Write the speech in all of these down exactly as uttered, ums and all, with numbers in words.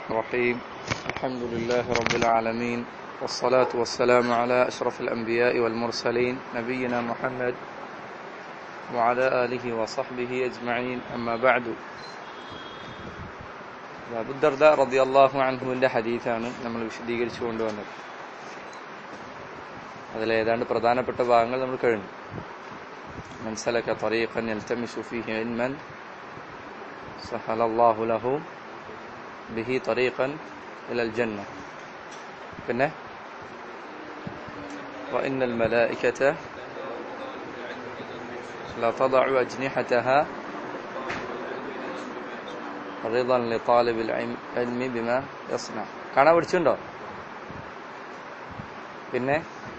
الرحيم الحمد لله رب العالمين والصلاة والسلام على أشرف الأنبياء والمرسلين نبينا محمد وعلى آله وصحبه أجمعين أما بعد. അബൂ ദർദ റളിയല്ലാഹു അൻഹുവിന്റെ ഹദീസാണ് നമ്മൾ വിശദീകരിച്ചു കൊണ്ടുവന്നത്. അതിൽ ഏതാണ്ട് പ്രധാനപ്പെട്ട ഭാഗങ്ങൾ നമ്മൾ കഴിഞ്ഞു. മൻ സലക തരീഖൻ യൽതമിസു ഫീഹി ഇൽമൻ സഹലല്ലാഹു ലഹു ബിഹി തരീഖൻ ഇലൽ ജന്ന. പിന്നെ വഇന്നൽ മലായികത ലതദഉ അജ്നിഹതഹാ റിളൻ ലിതാലിബിൽ ഇൽമി ബിമാ യസ്ന. കാണാൻ പഠിച്ചുണ്ടോ? പിന്നെ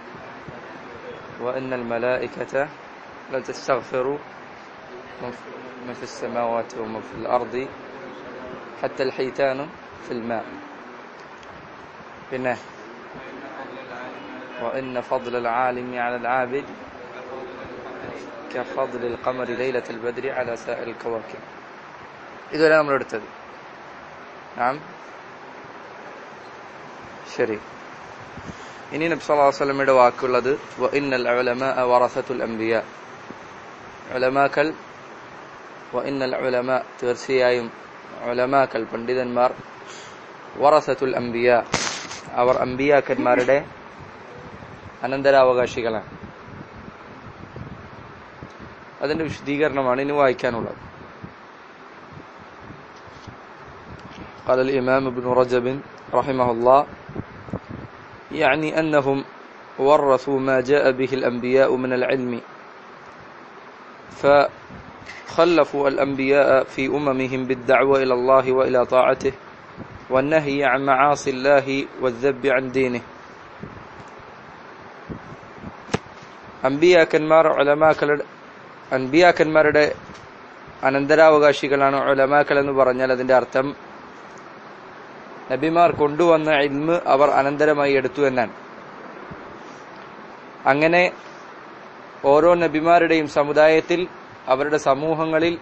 വഇന്നൽ മലായികത ലതസ്തഗ്ഫിറു മൻ ഫിസ് സമാവാതി വമൻ ഫിൽ അർദി ഹത്ത അൽ ഹൈതാനു ഫിൽ മാ. പിന്നെ وإن فضل العالم على العابد كفضل القمر ليلة البدر على سائر الكواكب. ഇതുവരെ നമ്മൾ എടുത്തത്. നാം ശരി. ഇനി നബി സല്ലല്ലാഹു അലൈഹി വസല്ലമയുടെ വാക്കുള്ളത് വഇന്നൽ ഉലമാഅ വറസത്തുൽ അംബിയാ. ഉലമാക്കൾ വഇന്നൽ ഉലമാ തീർച്ചയായും ഉലമാക്കൾ പണ്ഡിതന്മാർ വറസത്തുൽ അംബിയാ അവർ അംബിയാക്കന്മാരുടെ അനന്തരാവകാശികളാണ്. അതിന്റെ വിശദീകരണമാണ് ഇനി വായിക്കാനുള്ളത്. قال الإمام ابن رجب رحمه الله يعني أنهم ورثوا ما جاء به الأنبياء من العلم فخلفوا الأنبياء في أممهم بالدعوة إلى الله وإلى طاعته والنهي عن معاصي الله والذب عن دينه. അമ്പിയാക്കന്മാർ ഉലമാക്കളുടെ അമ്പിയാക്കന്മാരുടെ അനന്തരാവകാശികളാണ് ഉലമാക്കൾ എന്ന് പറഞ്ഞാൽ അതിന്റെ അർത്ഥം നബിമാർ കൊണ്ടുവന്ന ഇൽമ് അവർ അനന്തരമായി എടുത്തു എന്നാണ്. അങ്ങനെ ഓരോ നബിമാരുടെയും സമുദായത്തിൽ അവരുടെ സമൂഹങ്ങളിൽ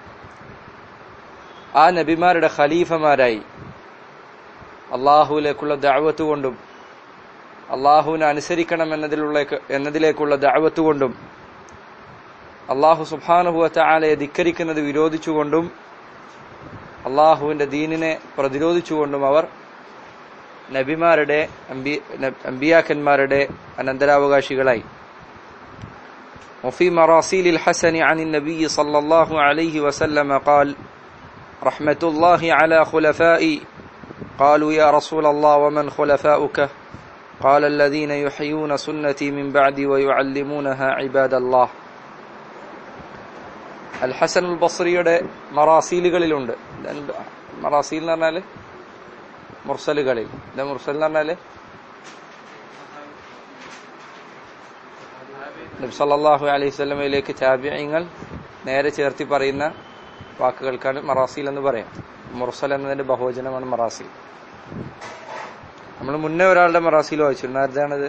ആ നബിമാരുടെ ഖലീഫമാരായി അള്ളാഹുവിലേക്കുള്ള ദഅവത്ത് കൊണ്ടും അള്ളാഹുവിനെ അനുസരിക്കണം എന്നതിലുള്ള എന്നതിലേക്കുള്ള ദഅവത്ത് കൊണ്ടും അള്ളാഹു സുബ്ഹാനഹു വ തആലയെ ധിക്കരിക്കുന്നത് വിരോധിച്ചുകൊണ്ടും അള്ളാഹുവിന്റെ ദീനിനെ പ്രതിരോധിച്ചുകൊണ്ടും അവർ നബിമാരുടെ അമ്പിയാക്കന്മാരുടെ അനന്തരാവകാശികളായി. وفي مراسيل الحسن عن النبي صلى الله عليه وسلم قال رحمة الله على خلفائي قالوا يا رسول الله ومن خلفاؤك قال الذين يحيون سنتي من بعدي ويعلمونها عباد الله. അൽ ഹസൻ അൽ ബസ്രിയുടെ മറാസീലുകളിലുണ്ട്. മറാസീൽ എന്ന് പറഞ്ഞാല് മുർസലുകളിൽ. എന്താ മുർസൽ എന്ന് പറഞ്ഞാല് നബി സല്ലല്ലാഹു അലൈഹി വസല്ലമയിലേക്ക് താബിഈങ്ങൾ നേരെ ചേർത്തി പറയുന്ന വാക്കുകൾക്കാണ് മറാസീൽ എന്ന് പറയാം. മുർസൽ എന്നതിന്റെ ബഹുവചനമാണ് മറാസീൽ. നമ്മൾ മുന്നേ ഒരാളുടെ മറാസീൽ വായിച്ചിരുന്നു. ആരുടെയാണത്?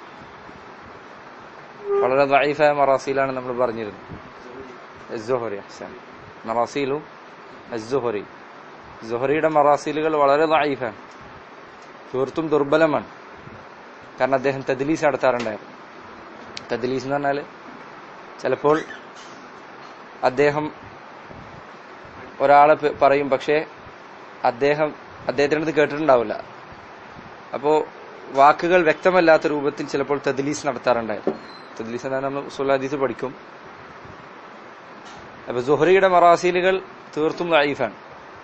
വളരെ ദഈഫായ മറാസീലാണ് നമ്മൾ പറഞ്ഞിരുന്നത്. അസ്സുഹരി. അഹ്സൻ. മറാസീലു അസ്സുഹരി. സുഹരിയുടെ മറാസീലുകൾ വളരെ ദഈഫാണ്, തീർത്തും ദുർബലമാണ്. കാരണം അദ്ദേഹം തദ്ലീസ് നടത്താറുണ്ടായിരുന്നു. തദ്ലീസ് എന്ന് പറഞ്ഞാൽ ചിലപ്പോൾ അദ്ദേഹം ഒരാളെ പറയും, പക്ഷേ അദ്ദേഹം അദ്ദേഹത്തിനത് കേട്ടിട്ടുണ്ടാവില്ല. അപ്പോ വാക്കുകൾ വ്യക്തമല്ലാത്ത രൂപത്തിൽ ചിലപ്പോൾ തദ്ലീസ് നടത്താറുണ്ടായിരുന്നു. തദ്ലീസ് എന്നാൽ നമ്മൾ ഉസൂൽ ഹദീസ് പഠിക്കും. അപ്പൊ സുഹറിയുടെ മറാസീലുകൾ തീർത്തും ദഈഫാണ്.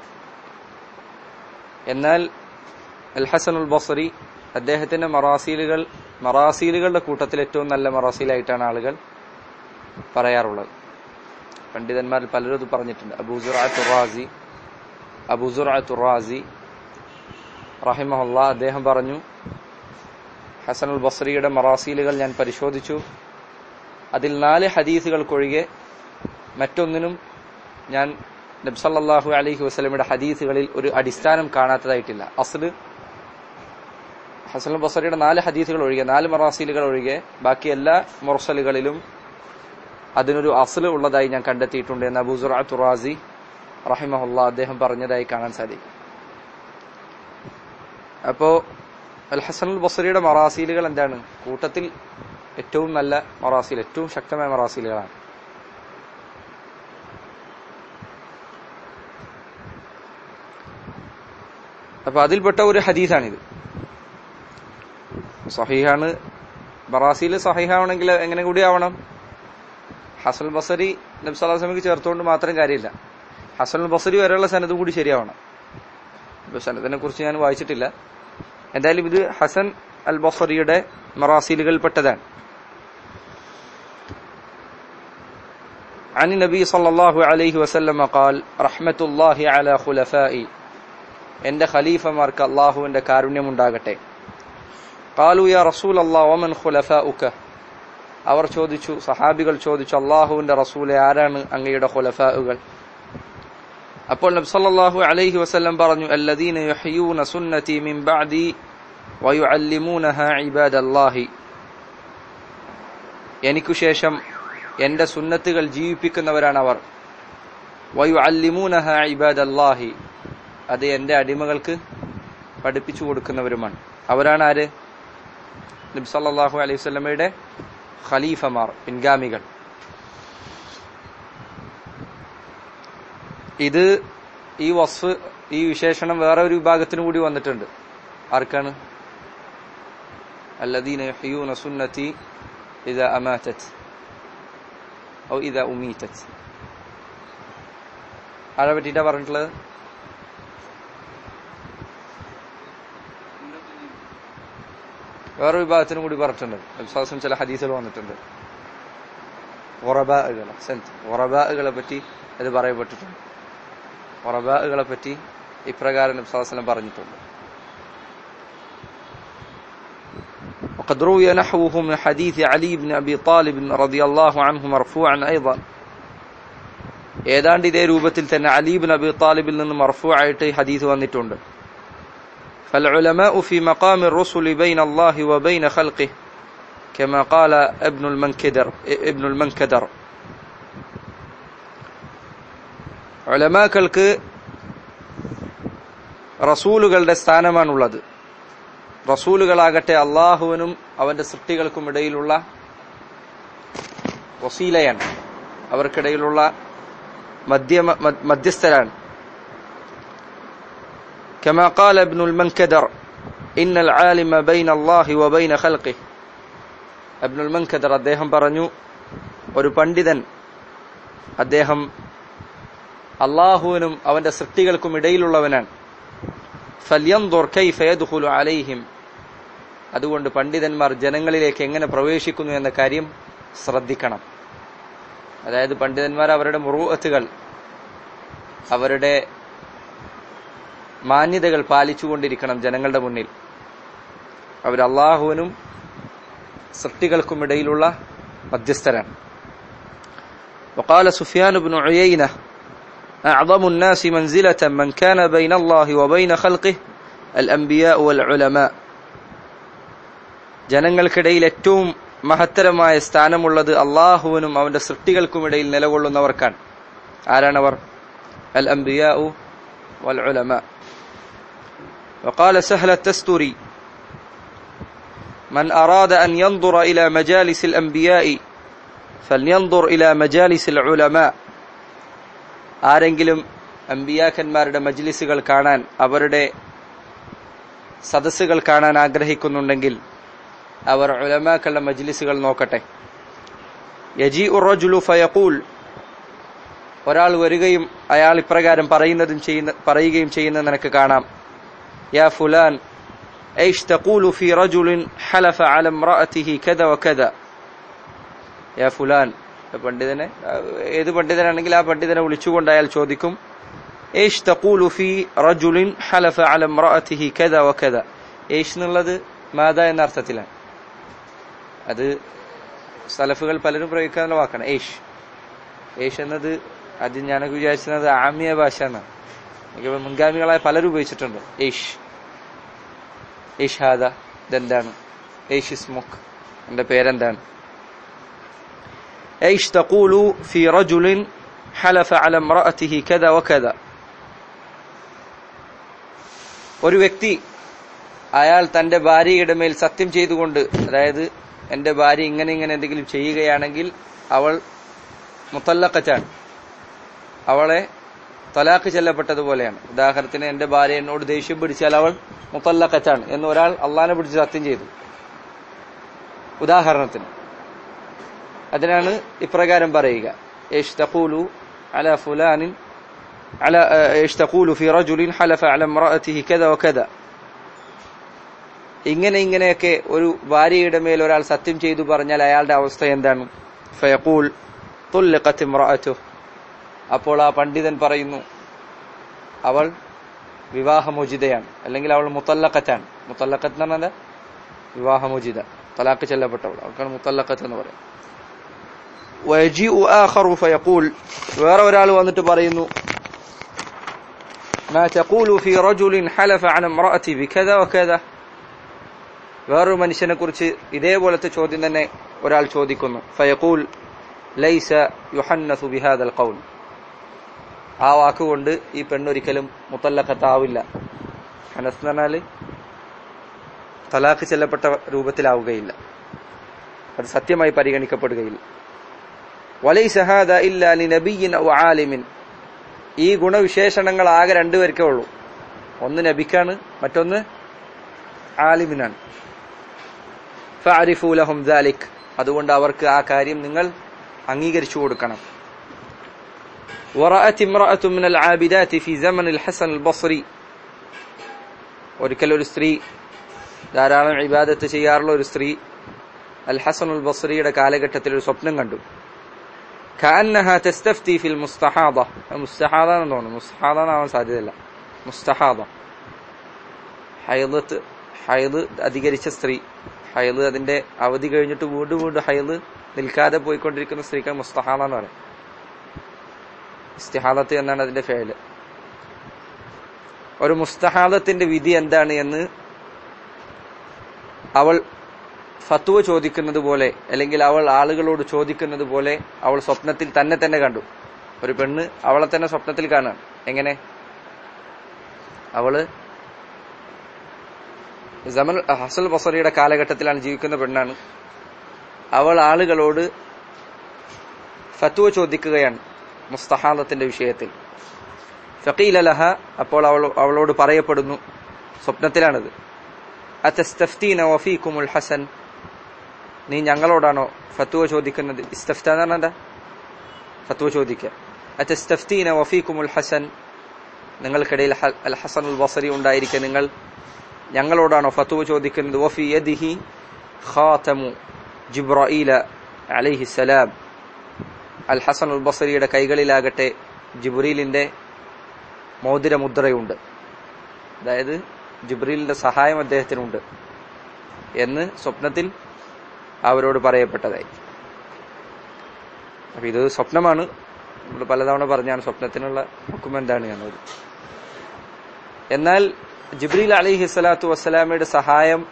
എന്നാൽ അൽ ഹസൻ അൽ ബസ്രി അദ്ദേഹത്തിന്റെ മറാസീലുകൾ മറാസീലുകളുടെ കൂട്ടത്തിൽ ഏറ്റവും നല്ല മറാസീലായിട്ടാണ് ആളുകൾ പറയാറുള്ളത്. പണ്ഡിതന്മാരിൽ പലരും ഇത് പറഞ്ഞിട്ടുണ്ട്. അബൂ സുർഅത്ത് റാസി അബൂ സുർഅത്ത് റാസി റഹിമഹുല്ലാ അദ്ദേഹം പറഞ്ഞു, ഹസൻ അൽ ബസ്രിയുടെ മറാസീലുകൾ ഞാൻ പരിശോധിച്ചു. അതിൽ നാല് ഹദീസുകൾക്കൊഴികെ മറ്റൊന്നിനും ഞാൻ നബി സല്ലല്ലാഹു അലൈഹി വസല്ലമയുടെ ഹദീസുകളിൽ ഒരു അടിസ്ഥാനം കാണാത്തതായിട്ടില്ല. അസ്ല് ഹസൻ അൽ ബസ്രിയുടെ നാല് ഹദീസുകൾ ഒഴികെ, നാല് മറാസീലുകൾ ഒഴികെ ബാക്കി എല്ലാ മുർസലുകളിലും അതിനൊരു അസ്ല് ഉള്ളതായി ഞാൻ കണ്ടെത്തിയിട്ടുണ്ട് എന്ന് അബൂ സുർഅത്ത് റാസി റഹിമഹുല്ലാ അദ്ദേഹം പറഞ്ഞതായി കാണാൻ സാധിക്കും. അപ്പോ അൽ ഹസനുൽ ബസ്രിയുടെ മറാസീലുകൾ എന്താണ്? കൂട്ടത്തിൽ ഏറ്റവും നല്ല മറാസീൽ, ഏറ്റവും ശക്തമായ മറാസീലുകളാണ്. അപ്പൊ അതിൽപ്പെട്ട ഒരു ഹദീസാണിത്. സഹീഹാണ്. മറാസീൽ സഹീഹാവണമെങ്കിൽ എങ്ങനെ കൂടി ആവണം? ഹസനുൽ ബസ്രി നബി സല്ലല്ലാഹു അലൈഹി വസല്ലമക്ക് ചേർത്തുകൊണ്ട് മാത്രം കാര്യമില്ല, ഹസനുൽ ബസ്രി വരെയുള്ള സനദും കൂടി ശരിയാവണം. ഇപ്പൊ സനദിനെ കുറിച്ച് ഞാൻ വായിച്ചിട്ടില്ല. എന്തായാലും ഇത് ഹസൻ അൽ ബസ്രിയുടെ മറാസീലുകൾപ്പെട്ടതാണ്. عن النبي صلى الله عليه وسلم قال رحمة الله على خلفائي എന്റെ ഖലീഫമാർക്ക് അല്ലാഹുവിന്റെ കാരുണ്യം ഉണ്ടാകട്ടെ. ഖാലു യാ റസൂലല്ലാഹ് വമൻ ഖുലഫാഉക, അവർ ചോദിച്ചു, സഹാബികൾ ചോദിച്ചു, അല്ലാഹുവിന്റെ റസൂലെ ആരാണ് അങ്ങയുടെ ഖുലഫാഉകൾ? അപ്പോൾ നബി സല്ലല്ലാഹു അലൈഹി വസല്ലം പറഞ്ഞു, അല്ലദീന യുഹ്യൂന സുന്നതി മിൻ ബഅദി വയുഅല്ലിമൂനഹാ ഇബാദല്ലാഹി, എനിക്കു ശേഷം എന്റെ സുന്നത്തുകൾ ജീവിപ്പിക്കുന്നവരാണ് അവർ. വയുഅല്ലിമൂനഹാ ഇബാദല്ലാഹി, അത് എന്റെ അടിമകൾക്ക് പഠിപ്പിച്ചു കൊടുക്കുന്നവരുമാണ്. അവരാണ് ആര്? നബി സല്ലല്ലാഹു അലൈഹി വസല്ലമയുടെ ഖലീഫമാർ, പിൻഗാമികൾ. ഇത് ഈ വസ്ഫ്, ഈ വിശേഷണം വേറെ ഒരു വിഭാഗത്തിന് കൂടി വന്നിട്ടുണ്ട്. ആർക്കാണ്? അല്ലദീന യുഹ്യൂന സുന്നതി ഇദാ അമാതത് ഔ ഇദാ ഉമീതത്. ആരെ പറ്റിയിട്ടാ പറഞ്ഞിട്ടുള്ളത്? വേറെ വിഭാഗത്തിനും കൂടി പറഞ്ഞിട്ടുണ്ട്. വിശ്വാസം ചില ഹദീസുകൾ വന്നിട്ടുണ്ട്. ഖുറബാഅുകൾ, ഖുറബാഅുകളെ പറ്റി അത് പറയപ്പെട്ടിട്ടുണ്ട്. ഖുറബാഅുകളെ പറ്റി ഇപ്രകാരം നബി സല്ലല്ലാഹു അലൈഹി വസല്ലം പറഞ്ഞിട്ടുണ്ട്. وقد روي نحوه من حديث علي بن أبي طالب رضي الله عنه مرفوعا أيضا. ഏതാണ്ട് ഇതേ രൂപത്തിൽ തന്നെ അലി ഇബ്നു അബി താലിബിൽ നിന്ന് മർഫൂആയിട്ട് ഈ ഹദീസ് വന്നിട്ടുണ്ട്. فالعلماء في مقام الرسل بين الله وبين خلقه كما قال ابن المنكدر ابن المنكدر. ഉലമാക്കൾക്ക് റസൂലുകളുടെ സ്ഥാനമാണുള്ളത്. റസൂലുകളാകട്ടെ അള്ളാഹുവിനും അവന്റെ സൃഷ്ടികൾക്കും ഇടയിലുള്ള വസീലയാണ്, അവർക്കിടയിലുള്ള മധ്യമ മധ്യസ്ഥരാണ്. كما قال ابن المنكدر إن العالم بين الله وبين خلقه. ابن المنكدر അദ്ദേഹം പറഞ്ഞു, ഒരു പണ്ഡിതൻ അദ്ദേഹം അള്ളാഹുവിനും അവന്റെ സൃഷ്ടികൾക്കും ഇടയിലുള്ളവനാണ്. فلينظر كيف يدخل عليهم. അതുകൊണ്ട് പണ്ഡിതന്മാർ ജനങ്ങളിലേക്ക് എങ്ങനെ പ്രവേശിക്കുന്നു എന്ന കാര്യം ശ്രദ്ധിക്കണം. അതായത് പണ്ഡിതന്മാർ അവരുടെ മുറൂഅത്തുകൾ, അവരുടെ മാന്യതകൾ പാലിച്ചുകൊണ്ടിരിക്കണം ജനങ്ങളുടെ മുന്നിൽ. അവർ അള്ളാഹുവിനും സൃഷ്ടികൾക്കും ഇടയിലുള്ള മധ്യസ്ഥരാണ്. وقال سفيان بن عيينة أعظم الناس منزلة من كان بين الله وبين خلقه الأنبياء والعلماء. ജനങ്ങൾക്കിടയിൽ ഏറ്റവും മഹത്തരമായ സ്ഥാനമുള്ളത് അള്ളാഹുവിനും അവന്റെ സൃഷ്ടികൾക്കും ഇടയിൽ നിലകൊള്ളുന്നവർക്കാണ്. ആരാണവർ? അൽ അംബിയാഉ വൽ ഉലമാ. وقال سهل التستري من أراد أن ينظر إلى مجالس الأنبياء فلينظر إلى مجالس العلماء. ആരെങ്കിലും അമ്പിയാക്കന്മാരുടെ മജ്ലിസുകൾ കാണാൻ, അവരുടെ സദസ്സുകൾ കാണാൻ ആഗ്രഹിക്കുന്നുണ്ടെങ്കിൽ അവർ ഉലമാക്കളുടെ മജ്ലിസുകൾ നോക്കട്ടെ. യജീഉ റജുലു ഫയഖൂൽ, ഒരാൾ വരികയും അയാൾ ഇപ്രകാരം പറയുന്നതും ചെയ്യുന്ന പറയുകയും ചെയ്യുന്നത് നിനക്ക് കാണാം. യാ ഫുലാൻ ഐഷ് തഖൂലു ഫീ റജുലിൻ ഹലഫ അല ഇംറഅതിഹി കദ വകദ. യാ ഫുലാൻ, പണ്ഡിതനെ, ഏത് പണ്ഡിതനാണെങ്കിൽ ആ പണ്ഡിതനെ വിളിച്ചുകൊണ്ട് അയാൾ ചോദിക്കും, ഐഷ് തഖൂലു ഫീ റജുലിൻ ഹലഫ അല ഇംറഅതിഹി കദ വകദ. ഐഷ് എന്നുള്ളത് മാദ എന്ന അർത്ഥത്തിലാണ്. അത് സലഫുകൾ പലരും പ്രയോഗിക്കാനുള്ള വാക്കാണ് ഐഷ്. ഐഷ് എന്നത് അത് ഞാനൊക്കെ വിചാരിച്ചത് ആമിയ ഭാഷ എന്നാണ്. മുൻഗാമികളായ പലരും ഉപയോഗിച്ചിട്ടുണ്ട് ഐഷ്. ഐഷ് ഹാദ, ഇതെന്താണ്? ഐഷ് ഇസ്മുക്, എന്റെ പേരെന്താണ്? ഐഷ് തഖൂലു ഫീ റജുലിൻ ഹലഫ അല ഇംറഅതിഹി കദ വകദ. ഒരു വ്യക്തി അയാൾ തന്റെ ഭാര്യയുടെ മേൽ സത്യം ചെയ്തുകൊണ്ട്, അതായത് എന്റെ ഭാര്യ ഇങ്ങനെ ഇങ്ങനെ എന്തെങ്കിലും ചെയ്യുകയാണെങ്കിൽ അവൾ മുത്തല്ലഖത്താണ്, അവളെ തലാഖ് ചെല്ലപ്പെട്ടതുപോലെയാണ്. ഉദാഹരണത്തിന് എന്റെ ഭാര്യ എന്നോട് ദേഷ്യം പിടിച്ചാൽ അവൾ മുത്തല്ലഖത്താണ് എന്ന് ഒരാൾ അള്ളാഹിനെ പിടിച്ച് സത്യം ചെയ്തു, ഉദാഹരണത്തിന്. അതിനാണ് ഇപ്രകാരം പറയുക: ഇഷ് തഖൂലു അലാ ഫുലാനിൻ അലാ ഇഷ് തഖൂലു ഫി റജുലിൻ ഹലഫ അലാ ഇംറഅതിഹി കദ വകദ. ഇങ്ങനെ ഇങ്ങനെയൊക്കെ ഒരു ഭാര്യയുടെ മേൽ ഒരാൾ സത്യം ചെയ്തു പറഞ്ഞാൽ അയാളുടെ അവസ്ഥ എന്താണ്? ഫയഖൂൽ തുല്ലിഖത് ഇംറഅതുഹു. അപ്പോൾ ആ പണ്ഡിതൻ പറയുന്നു, അവൾ വിവാഹമോചിതയാണ്, അല്ലെങ്കിൽ അവൾ മുത്തല്ലഖത്താണ്. മുത്തല്ലഖത്ത് എന്ന് പറഞ്ഞാൽ വിവാഹമോചിത, തലാഖ് ചെല്ലപ്പെട്ടവൾ, അവൾക്കാണ് മുത്തല്ലഖത്ത് എന്ന് പറയും. വയജിഉ ആഖറു ഫയഖൂൽ, വേറെ ഒരാൾ വന്നിട്ട് പറയുന്നു, മാ തഖൂലു ഫീ റജുലിൻ ഹലഫ അലാ ഇംറഅതി ബികദ വകദ. വേറൊരു മനുഷ്യനെ കുറിച്ച് ഇതേപോലത്തെ ചോദ്യം തന്നെ ഒരാൾ ചോദിക്കുന്നു. ഫയഖൂൽ ലൈസ യുഹന്നസു ബിഹാദൽ ഖൗൽ. ആ വാക്കുകൊണ്ട് ഈ പെണ്ണൊരിക്കലും മുത്തല്ലഖത്താവില്ല. ഹനസ് എന്ന് പറഞ്ഞാൽ തലാഖ് ചെല്ലപ്പെട്ട രൂപത്തിലാവുകയില്ല, അത് സത്യമായി പരിഗണിക്കപ്പെടുകയില്ല. വലൈസ ഹാദാ ഇല്ലാ ലിനബിയ്യിൻ ഔ ആലിമിൻ. ഈ ഗുണവിശേഷണങ്ങൾ ആകെ രണ്ടുപേർക്കേ ഉള്ളൂ, ഒന്ന് നബിക്കാണ്, മറ്റൊന്ന് ആലിമിനാണ്. ഫഅരിഫു ലഹും ദാലിക്. അതുകൊണ്ട് അവർക്ക് ആ കാര്യം നിങ്ങൾ അംഗീകരിച്ചു കൊടുക്കണം. വറഅത് ഇംറഅതു മിനൽ ആബിദാതി ഫി സമനിൽ ഹസൻ അൽ ബസ്രി. ഒരിക്കൽ ഒരു സ്ത്രീ, ധാരാളം ഇബാദത്ത് ചെയ്യാറുള്ള ഒരു സ്ത്രീ, അൽ ഹസൻ അൽ ബസ്രിയുടെ കാലഘട്ടത്തിൽ ഒരു സ്വപ്നം കണ്ടു. കഅന്നഹാ തസ്തഫ്തി ഫിൽ മുസ്തഹാദ. മുസ്തഹാദ എന്ന് തോന്നുന്നു, മുസ്തഹാദ ആവാൻ സാധ്യതയില്ല, മുസ്തഹാദ. ഹൈദത്ത്, ഹൈദ് അധികരിച്ച സ്ത്രീ, ഹൈദ് അതിന്റെ അവധി കഴിഞ്ഞിട്ട് വീണ്ടും വീണ്ടും ഹൈദ് നിൽക്കാതെ പോയിക്കൊണ്ടിരിക്കുന്ന സ്ത്രീക്ക് മുസ്തഹാദ എന്ന് പറയും. ഇസ്തിഹാദത്ത് എന്നാണ് അതിന്റെ ഫേല്. ഒരു മുസ്തഹാദത്തിന്റെ വിധി എന്താണ് എന്ന് അവൾ ഫത്വ ചോദിക്കുന്നത് പോലെ, അല്ലെങ്കിൽ അവൾ ആളുകളോട് ചോദിക്കുന്നത് പോലെ അവൾ സ്വപ്നത്തിൽ തന്നെ തന്നെ കണ്ടു. ഒരു പെണ്ണ് അവളെ തന്നെ സ്വപ്നത്തിൽ കാണാൻ. എങ്ങനെ? അവള് സമൻ ഹസൻ ബസറിയുടെ കാലഘട്ടത്തിലാണ് ജീവിക്കുന്ന പെണ്ണാണ്. അവൾ ആളുകളോട് ഫത്വ ചോദിക്കുകയാണ് മുസ്തഹാദത്തിന്റെ വിഷയത്തിൽ. ഫഖീല ലഹ, അപ്പോൾ അവൾ അവളോട് പറയപ്പെടുന്നു, സ്വപ്നത്തിലാണിത്, അതസ്തഫ്തീന വഫീകുമുൽ ഹസൻ. നീ ഞങ്ങളോടാണോ ഫത്വ ചോദിക്കുന്നത്? ഇസ്തഫ്ത എന്ന് പറഞ്ഞാൽ എന്താ? ഫത്വ ചോദിക്കുക. അതസ്തഫ്തീന വഫീകുമുൽ ഹസൻ, നിങ്ങൾക്കിടയിൽ അൽ ഹസൻ അൽ ബസരി ഉണ്ടായിരിക്കെ നിങ്ങൾ ഞങ്ങളോടാണോ ഫത്വ ചോദിക്കുന്നത്? വഫി യദിഹി ഖാതമു ജിബ്രായീല അലൈഹിസ്സലാം. അൽ ഹസൻ അൽ ബസരിയുടെ കൈകളിലാകട്ടെ ജിബ്രീലിന്റെ മോതിരമുദ്രയുണ്ട്, അതായത് ജിബ്രീലിന്റെ സഹായം അദ്ദേഹത്തിനുണ്ട് എന്ന് സ്വപ്നത്തിൽ അവരോട് പറയപ്പെട്ടതായി. അപ്പൊ ഇത് സ്വപ്നമാണ്, നമ്മൾ പലതവണ പറഞ്ഞാണ് സ്വപ്നത്തിനുള്ള ഹുക്കം എന്താണ് എന്നത്. എന്നാൽ ജിബ്രീൽ അലൈഹി സ്വലാത്തു വസ്സലാമയുടെ സഹായം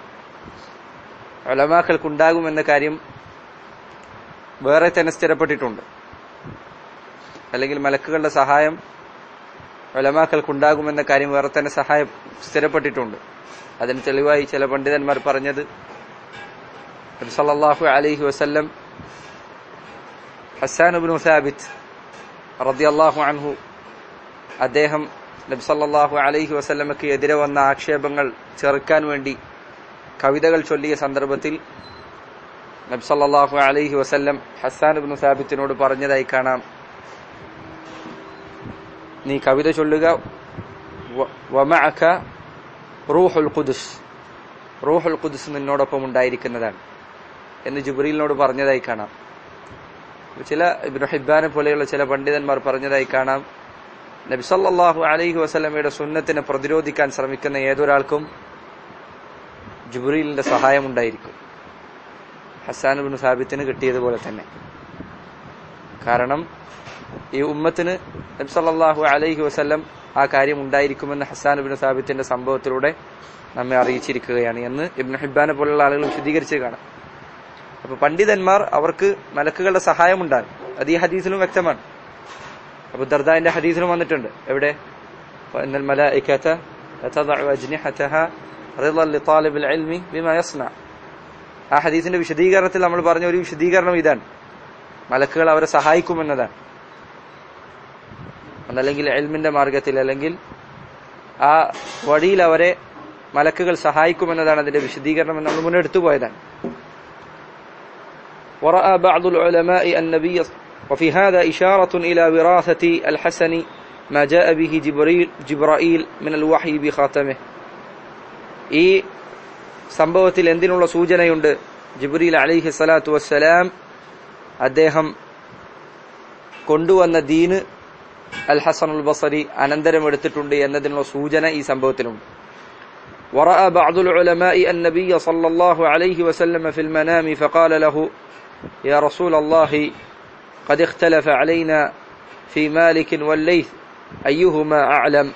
ഉലമാക്കൾക്കുണ്ടാകുമെന്ന കാര്യം വേറെ തന്നെ സ്ഥിരപ്പെട്ടിട്ടുണ്ട്, അല്ലെങ്കിൽ മലക്കുകളുടെ സഹായം ഉലമാക്കൾക്കുണ്ടാകുമെന്ന കാര്യം വേറെ തന്നെ സഹായം സ്ഥിരപ്പെട്ടിട്ടുണ്ട്. അതിന് തെളിവായി ചില പണ്ഡിതന്മാർ പറഞ്ഞത്, നബി സല്ലല്ലാഹു അലൈഹി വസല്ലം ഹസ്സാൻ ഇബ്നു സാബിത്ത് റളിയല്ലാഹു അൻഹു, അദ്ദേഹം നബി സല്ലല്ലാഹു അലൈഹി വസല്ലമക്ക് എതിരെ വന്ന ആക്ഷേപങ്ങൾ ചെറുക്കാൻ വേണ്ടി കവിതകൾ ചൊല്ലിയ സന്ദർഭത്തിൽ നബി സല്ലല്ലാഹു അലൈഹി വസല്ലം ഹസ്സാൻ ഇബ്നു സാബിത്തിനോട് പറഞ്ഞതായി കാണാം, നീ കവിത ചൊല്ലുക, വമഅക റൂഹുൽ ഖുദ്സ്, റൂഹുൽ ഖുദ്സ് നിന്നോടൊപ്പം ഉണ്ടായിരിക്കുന്നതാണ് എന്ന് ജിബ്രീലിനോട് പറഞ്ഞതായി കാണാം. ചില ഇബ്നു ഹിബ്ബാനെ പോലെയുള്ള ചില പണ്ഡിതന്മാർ പറഞ്ഞതായി കാണാം, നബി സല്ലല്ലാഹു അലൈഹി വസല്ലമയുടെ സുന്നത്തിനെ പ്രതിരോധിക്കാൻ ശ്രമിക്കുന്ന ഏതൊരാൾക്കും ജിബ്രീലിന്റെ സഹായം ഉണ്ടായിരിക്കും. ഹസ്സാൻ ഇബ്നു സാബിത്തിന് കിട്ടിയതുപോലെ തന്നെ. കാരണം ഈ ഉമ്മത്തിന് നബി സല്ലല്ലാഹു അലൈഹി വസല്ലം ആ കാര്യം ഉണ്ടായിരിക്കുമെന്ന് ഹസ്സാൻ ഇബ്നു സാബിത്തിന്റെ സംഭവത്തിലൂടെ നമ്മെ അറിയിച്ചിരിക്കുകയാണ് എന്ന് ഇബ്നു ഹിബ്ബാനെ പോലുള്ള ആളുകൾ വിശദീകരിച്ച് കാണാം. അപ്പൊ പണ്ഡിതന്മാർ അവർക്ക് മലക്കുകളുടെ സഹായം ഉണ്ടാകും, അത് ഈ ഹദീസിലും വ്യക്തമാണ്. അബൂ ദർദാന്റെ ഹദീസിലും വന്നിട്ടുണ്ട്. എവിടെ? ഇന്നൽ മലായികത തദഉ അജ്നിഹതഹ റിളൻ ലിതാലിബിൽ ഇൽമി ബിമാ യസ്ന. ആ ഹദീസിന്റെ വിശദീകരണത്തിൽ നമ്മൾ പറഞ്ഞ ഒരു വിശദീകരണം ഇതാണ്, മലക്കുകൾ അവരെ സഹായിക്കുമെന്നതാണ്. അതല്ലെങ്കിൽ ഇൽമിന്റെ മാർഗത്തിൽ അല്ലെങ്കിൽ ആ വഴിയിൽ അവരെ മലക്കുകൾ സഹായിക്കുമെന്നതാണ് അതിന്റെ വിശദീകരണം എന്ന് നമ്മൾ മുന്നെടുത്തു പോയതാണ്. ورأى بعض العلماء النبي وفي هذا إشارة إلى وراثة الحسن ما جاء به جبريل جبرائيل من الوحي بخاتمه. ഈ സംഭവത്തിൽ എന്തിനുള്ള സൂചനയുണ്ട്? ജിബ്രീൽ അലൈഹി സ്വലാത്തു വസ്സലാം അദ്ദേഹം കൊണ്ടുവന്ന ദീന് അൽ ഹസനുൽ ബസരി അനന്തരം എടുത്തിട്ടുണ്ട് എന്നതിനുള്ള സൂചന ഈ സംഭവത്തിലുണ്ട്. ورأى بعض العلماء النبي صلى الله عليه وسلم في المنام فقال له يا رسول الله قد اختلف علينا في مالك والليث أيهما أعلم.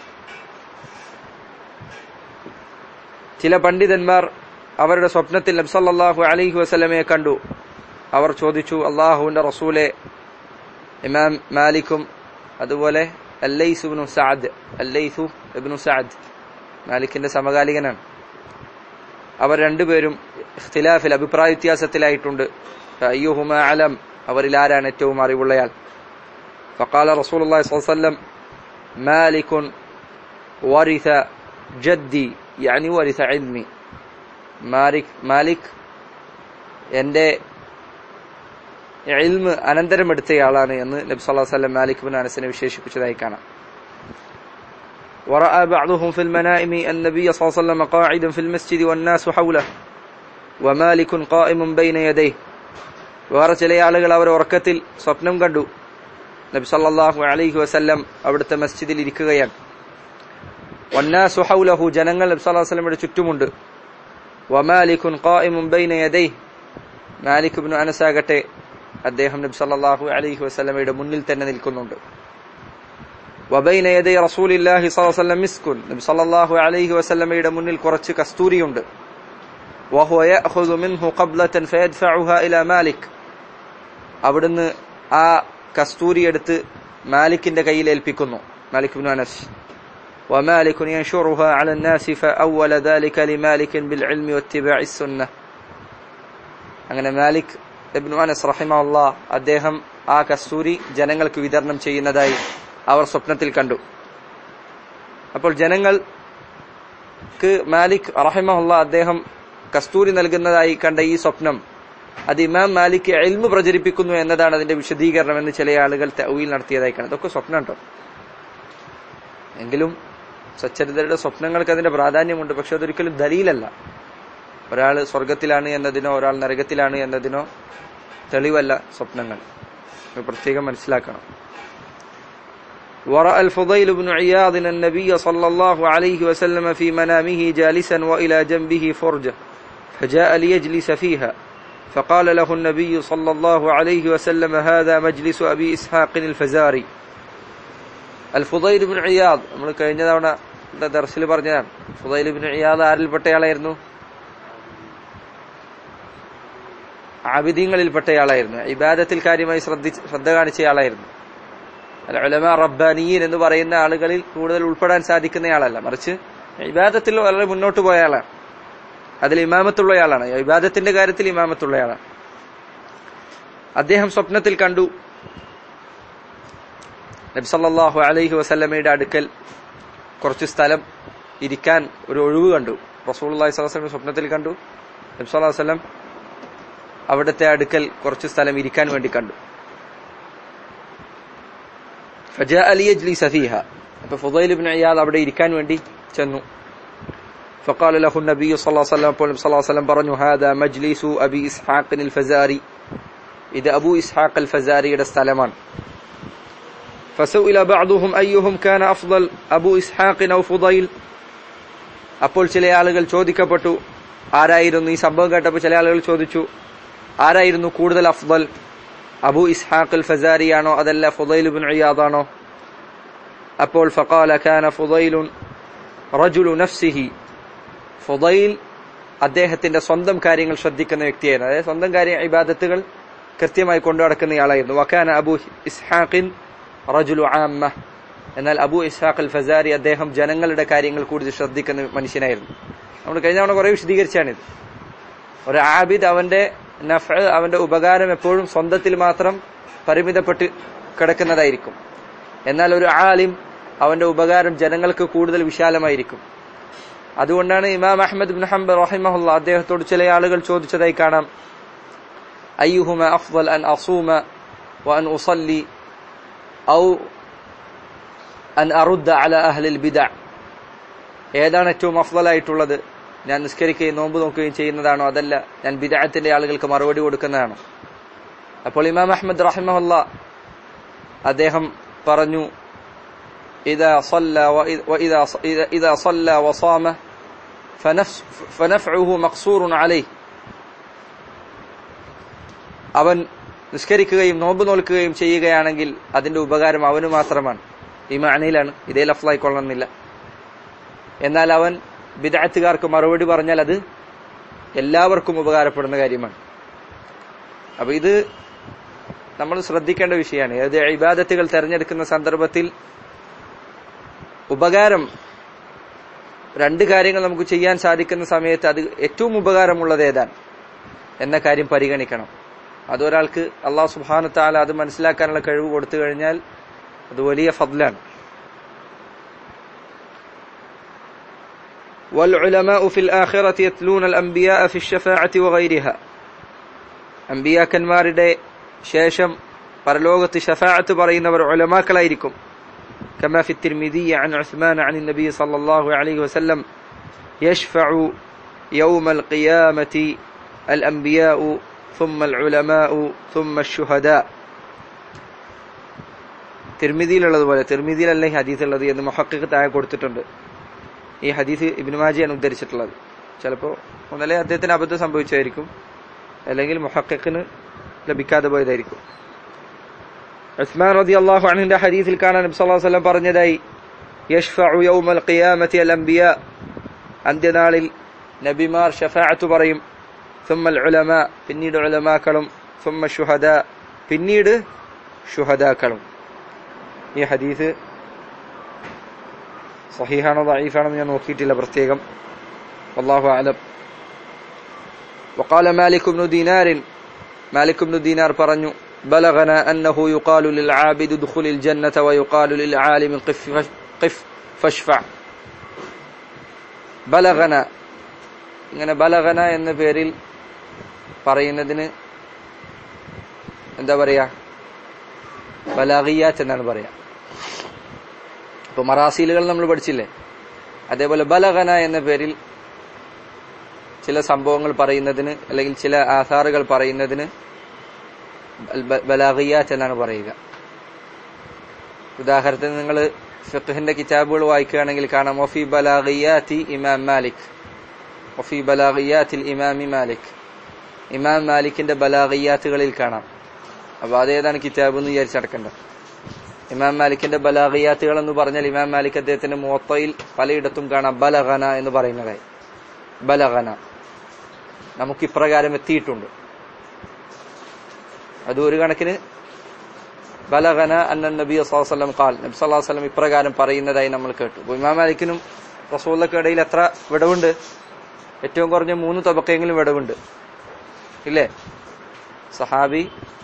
ചില പണ്ഡിതന്മാർ അവരുടെ സ്വപ്നത്തിൽ നബി സല്ലല്ലാഹു അലൈഹി വസല്ലമയെ കണ്ടു. അവർ ചോദിച്ചു, അല്ലാഹുവിന്റെ റസൂലെ, ഇമാം മാലിക്കും അതുപോലെ അല്ലൈസ് ഇബ്നു സഅദ്, അല്ലൈസു ഇബ്നു സഅദ് മാലിക്കിന്റെ സമകാലികനാണ്, അവർ രണ്ടുപേരും ഇഖ്തിലാഫിൽ അഭിപ്രായ വ്യത്യാസത്തിലായിട്ടുണ്ട്. അയ്യുഹുമാ അലം, അവരിൽ ആരാണ് ഏറ്റവും അറിവുള്ളയാൾ? ഫഖാല റസൂലുള്ളാഹി സ്വല്ലല്ലാഹു അലൈഹി വസല്ലം മാലികുൻ വരിസ ജദ്ദി യാനി വരിസ ഇൽമി. മാലിക് മാലിക് എന്റെ ഇൽമ് അനന്തരം എടുത്തയാളാണ് എന്ന് നബി സല്ലല്ലാഹു അലൈഹി വസല്ലം മാലിക് ഇബ്നു അനസിനെ വിശേഷിപ്പിച്ചതായി കാണാം. ورأى بعضهم في المنائم النبي صلى الله عليه وسلم قاعدا في المسجد والناس حوله ومالك قائم بين يديه. വേറെ ചില ആളുകൾ അവർ ഉറക്കത്തിൽ സ്വപ്നം കണ്ടു, നബി സല്ലല്ലാഹു അലൈഹി വസല്ലം അവിടുത്തെ മസ്ജിദിൽ ഇരിക്കുകയാണ്. വന്നാസു ഹൗലഹു, ജനങ്ങൾ നബി സല്ലല്ലാഹു അലൈഹി വസല്ലമയുടെ ചുറ്റുമുണ്ട്. വമാലികുൻ ഖായിമുൻ ബൈന യദൈഹി, മാലിക് ഇബ്നു അനസ് ആകട്ടെ അദ്ദേഹം നബി സല്ലല്ലാഹു അലൈഹി വസല്ലമയുടെ മുന്നിൽ തന്നെ നിൽക്കുന്നുണ്ട്. വബൈന യദൈ റസൂലില്ലാഹി സ്വല്ലല്ലാഹു അലൈഹി വസല്ലം മിസ്കുൻ, നബി സല്ലല്ലാഹു അലൈഹി വസല്ലമയുടെ മുന്നിൽ കുറച്ച് കസ്തൂരിയുണ്ട്. വഹുവ യഅഖുദു മിൻഹു ഖബ്ലതൻ ഫയദ്ഫഉഹാ ഇലാ മാലിക്, അവിടുന്ന് ആ കസ്തൂരി എടുത്ത് മാലിക്കിന്റെ കയ്യിൽ ഏൽപ്പിക്കുന്നു, മാലിക് ഇബ്നു അനസ്. വമാലിക് യൻഷുറുഹാ അലാ الناس فأول ذلك لمالك بالعلم واتباع السنة. അങ്ങനെ മാലിക് ഇബ്നു അനസ് റഹിമഹുല്ലാഹ് അദ്ദേഹം ആ കസ്തൂരി ജനങ്ങൾക്ക് വിതരണം ചെയ്യുന്നതായി അവർ സ്വപ്നത്തിൽ കണ്ടു. അപ്പോൾ ജനങ്ങൾക്ക് മാലിക് റഹിമഹുല്ലാഹ് അദ്ദേഹം കസ്തൂരി നൽകുന്നതായി കണ്ട ഈ സ്വപ്നം അത് ഇമാം മാലിക് ഇൽമു പ്രചരിപ്പിക്കുന്നു എന്നതാണ് അതിന്റെ വിശദീകരണം എന്ന് ചില ആളുകൾ തഅ്വീൽ നടത്തിയതായി കാണാം. ഇതൊക്കെ സ്വപ്നം കേട്ടോ, എങ്കിലും സച്ചരിതരുടെ സ്വപ്നങ്ങൾക്ക് അതിന്റെ പ്രാധാന്യമുണ്ട്. പക്ഷെ അതൊരിക്കലും ദലീലല്ല. ഒരാൾ സ്വർഗത്തിലാണ് എന്നതിനോ ഒരാൾ നരകത്തിലാണ് എന്നതിനോ തെളിവല്ല സ്വപ്നങ്ങൾ, പ്രത്യേകം മനസ്സിലാക്കണം. ورأى الفضيل بن عياض النبي صلى الله عليه وسلم في منامه جالسا وإلى جنبه فرجة فجاء ليجلس فيها فقال له النبي صلى الله عليه وسلم هذا مجلس أبي إسحاق الفزاري. الفضيل بن عياض നമ്മൾ കഴിഞ്ഞ തവണ ദർസിൽ പറഞ്ഞതാണ്. ഫുദൈൽ ഇബ്നു ഇയാദ് ആരിൽപ്പെട്ടയാളായിരുന്നു? ആബിദീങ്ങളിൽപ്പെട്ടയാളായിരുന്നു. ഇബാദത്തിൽ കാര്യമായി ശ്രദ്ധിച്ച് ശ്രദ്ധ കാണിച്ചയാളായിരുന്നു. ഉലമാ റബ്ബാനിയീൻ എന്ന് പറയുന്ന ആളുകളിൽ കൂടുതൽ ഉൾപ്പെടാൻ സാധിക്കുന്നയാളല്ല, മറിച്ച് ഇബാദത്തിൽ വളരെ മുന്നോട്ട് പോയയാളാണ്. അതിൽ ഇമാമത്തുള്ളയാളാണ്, ഇബാദത്തിന്റെ കാര്യത്തിൽ ഇമാമത്തുള്ളയാളാണ്. അദ്ദേഹം സ്വപ്നത്തിൽ കണ്ടു നബി സല്ലല്ലാഹു അലൈഹി വസല്ലമയുടെ അടുക്കൽ കുറച്ച് സ്ഥലം ഇരിക്കാൻ ഒരു ഒഴിവ് കണ്ടു. റസൂലുള്ളാഹി സ്വല്ലല്ലാഹു അലൈഹി വസല്ലം സ്വപ്നത്തിൽ കണ്ടു നബി സല്ലല്ലാഹു അലൈഹി വസല്ലം അവിടുത്തെ അടുക്കൽ കുറച്ച് സ്ഥലം ഇരിക്കാൻ വേണ്ടി കണ്ടു. فجاء ليجلس فيها, അപ്പോൾ ഫുദൈൽ ഇബ്നു ഇയാദ് അവിടെ ഇരിക്കാൻ വേണ്ടി ചെന്നു. فقال له النبي صلى الله عليه وسلم, അപ്പോൾ നബി സല്ലല്ലാഹു അലൈഹി വസല്ലം പറഞ്ഞു, هذا مجلس أبي إسحاق الفزاري, ഇത് അബൂ ഇസ്ഹാഖ് അൽ ഫസാരിയുടെ സ്ഥലമാണ്. فسئل بعضهم أيهم كان أفضل أبو إسحاق أو فضيل, അപ്പോൾ ചില ആളുകൾ ചോദിക്കപ്പെട്ടു ആരായിരുന്നു, ഈ സംഭവം കേട്ടപ്പോൾ ചില ആളുകൾ ചോദിച്ചു ആരായിരുന്നു കൂടുതൽ അഫ്ദൽ, അബൂ ഇസ്ഹാഖ് അൽ ഫസാരി ആണോ അതല്ല ഫുദൈൽ ഇബ്നു ഇയാദ് ആണോ? അപ്പോൾ ഫഖാല കാന ഫുദൈലുൻ റജുലു നഫ്സിഹി, ഫുദൈൽ അദ്ദേഹത്തിന്റെ സ്വന്തം കാര്യങ്ങൾ ശ്രദ്ധിക്കുന്ന വ്യക്തിയായിരുന്നു, അതായത് സ്വന്തം കാര്യ ഇബാദത്തുകൾ കൃത്യമായി കൊണ്ടു നടക്കുന്നയാളായിരുന്നു. വകാന അബൂ ഇസ്ഹാഖിൻ റജുലു ആമ്മ, എന്നാൽ അബൂ ഇസ്ഹാഖ് അൽ ഫസാരി അദ്ദേഹം ജനങ്ങളുടെ കാര്യങ്ങൾ കൂടുതൽ ശ്രദ്ധിക്കുന്ന മനുഷ്യനായിരുന്നു. നമ്മൾ കഴിഞ്ഞ തവണ കുറെ വിശദീകരിച്ചാണിത്. ഒരു ആബിദ് അവന്റെ നഫ്അ, അവന്റെ ഉപകാരം എപ്പോഴും സ്വന്തത്തിൽ മാത്രം പരിമിതപ്പെട്ട് കിടക്കുന്നതായിരിക്കും. എന്നാൽ ഒരു ആലിം അവന്റെ ഉപകാരം ജനങ്ങൾക്ക് കൂടുതൽ വിശാലമായിരിക്കും. അതുകൊണ്ടാണ് ഇമാം അഹ്മദ് ഇബ്നു ഹംബൽ റഹിമഹുല്ലാ അദ്ദേഹത്തോട് ചില ആളുകൾ ചോദിച്ചതായി കാണാം, അയ്യുഹുമ അഫ്ളൽ അൻ അസൂമ വ അൻ ഉസല്ലി ഔ അൻ അറുദ്ദ അല അഹ്ലിൽ ബിദ്അ, ഏതാണ് ഏറ്റവും അഫ്ളലായിട്ടുള്ളത്, ഞാൻ നിസ്കരിക്കുകയും നോമ്പ് നോക്കുകയും ചെയ്യുന്നതാണോ, അതല്ല ഞാൻ ബിദ്അത്തിന്റെ ആളുകൾക്ക് മറുപടി കൊടുക്കുന്നതാണോ? അപ്പോൾ ഇമാം അഹ്മദ് റഹിമഹുല്ലാ അദ്ദേഹം പറഞ്ഞു, ഇദാ സല്ല വഇദാ ഇദാ സല്ല വസാമ ഫനഫ്ഉഹു മഖ്സൂറുൻ അലൈഹി, അവൻ നിസ്കരിക്കുകയും നോമ്പ് നോൽക്കുകയും ചെയ്യുകയാണെങ്കിൽ അതിന്റെ ഉപകാരം അവന് മാത്രമാണ്. ഈ മഅനയിലാണ്, ഇതേ ലഫ്ളായിക്കൊള്ളണമെന്നില്ല. എന്നാൽ അവൻ ബിദ്അത്തുകാർക്ക് മറുപടി പറഞ്ഞാൽ അത് എല്ലാവർക്കും ഉപകാരപ്പെടുന്ന കാര്യമാണ്. അപ്പൊ ഇത് നമ്മൾ ശ്രദ്ധിക്കേണ്ട വിഷയമാണ്. ഏത് ഇബാദത്തുകൾ തെരഞ്ഞെടുക്കുന്ന സന്ദർഭത്തിൽ ഉപകാരം, രണ്ട് കാര്യങ്ങൾ നമുക്ക് ചെയ്യാൻ സാധിക്കുന്ന സമയത്ത് അത് ഏറ്റവും ഉപകാരമുള്ളത് ഏതാണ് എന്ന കാര്യം പരിഗണിക്കണം. അതൊരാൾക്ക് അല്ലാഹു സുബ്ഹാനഹു തആല അത് മനസ്സിലാക്കാനുള്ള കഴിവ് കൊടുത്തു കഴിഞ്ഞാൽ അത് വലിയ ഫദ്ലാണ്. والعلماء في الآخرة يتلون الأنبياء في الشفاعة وغيرها, അമ്പിയാക്കന്മാരുടെ ശേഷം പരലോകത്ത് ശഫാഅത്ത് പറയുന്നവർ ഉലമാക്കളായിരിക്കും. كما في الترمذي عن عثمان عن النبي صلى الله عليه وسلم يشفع يوم القيامة الأنبياء ثم العلماء ثم الشهداء. തിർമിദിയിലുള്ളതുപോലെ, തിർമിദിയിലല്ല ഈ ഹദീസ് ഉള്ളത് എന്ന് മുഹഖിഖ് താഴെ കൊടുത്തിട്ടുണ്ട്. ഈ ഹദീസ് ഇബ്നു മാജയാണ് ഉദ്ധരിച്ചിട്ടുള്ളത്. ചിലപ്പോൾ ഒന്നല്ലേ അദ്ദേഹത്തിന് അബദ്ധം സംഭവിച്ചായിരിക്കും, അല്ലെങ്കിൽ മുഹഖിഖിന് ലഭിക്കാതെ പോയതായിരിക്കും. ഉസ്മാൻ റളിയല്ലാഹു അൻഹുവിന്റെ ഹദീസിൽ കാണാൻ നബി സല്ലല്ലാഹു അലൈഹി വസല്ലം പറഞ്ഞതായി, യശ്ഫഉ യൗമൽ ഖിയാമത്തി അൽ അംബിയാ, അന്ത്യനാളിൽ നബിമാർ ശഫാഅത്ത് പറയും. സുമ്മൽ ഉലമാ, പിന്നീട് ഉലമാക്കളും. സുമ്മ ശുഹദാ, പിന്നീട് ശുഹദാക്കളും. ഈ ഹദീസ് സഹീഹാണോ ദഈഫാണോ ഞാൻ നോക്കിയിട്ടില്ല പ്രത്യേകം, വല്ലാഹു അഅലം. وقال مالك بن دينار, مالك بن دينار പറഞ്ഞു, بلغنا أنه يقال للعابد ادخل الجنة ويقال للعالم قف قف فاشفع. بلغنا, ഇങ്ങനെ ബലഗന എന്ന പേരിൽ പറയുന്നതിന് എന്താ പറയാ, ബലാഗിയാത്ത് എന്നാണ് പറയാ. ഇപ്പൊ മറാസീലുകൾ നമ്മൾ പഠിച്ചില്ലേ, അതേപോലെ ബലഗന എന്ന പേരിൽ ചില സംഭവങ്ങൾ പറയുന്നതിന് അല്ലെങ്കിൽ ചില ആധാറുകൾ പറയുന്നതിന് ബലാഗിയാത്ത് എന്നാണ് പറയുക. ഉദാഹരണത്തിന് നിങ്ങൾ ഫിഖ്ഹിന്റെ കിതാബുകൾ വായിക്കുകയാണെങ്കിൽ കാണാം, വഫി ബലാഗിയാത്തി ഇമാം മാലിക്, വഫി ബലാഗിയാത്തിൽ ഇമാമി മാലിക്, ഇമാം മാലിക്കിന്റെ ബലാഗിയാത്തുകളിൽ കാണാം. അപ്പൊ അതേതാണ് കിതാബ് എന്ന് വിചാരിച്ചടക്കണ്ട. ഇമാം മാലിക്കിന്റെ ബലാഗിയാത്തുകൾ എന്ന് പറഞ്ഞാൽ ഇമാം മാലിക് അദ്ദേഹത്തിന്റെ മുവത്തയിൽ പലയിടത്തും കാണാം ബലഗന എന്ന് പറയുന്നതായി. ബലഗന, നമുക്ക് ഇപ്രകാരം എത്തിയിട്ടുണ്ട്. അത് ഒരു കണക്കിന് ബലഗന അന്ന നബി സല്ലല്ലാഹു അലൈഹി വസല്ലം ഖാൽ, നബി സല്ലല്ലാഹു അലൈഹി വസല്ലം ഇപ്രകാരം പറയുന്നതായി നമ്മൾ കേട്ടു. അപ്പോൾ ഇമാം മാലിക്കിനും റസൂലുള്ളാഹിക്കും ഇടയിൽ എത്ര വിടവുണ്ട്? ഏറ്റവും കുറഞ്ഞ മൂന്ന് തബക്കയെങ്കിലും വിടവുണ്ട്, ഇല്ലേ? സഹാബി,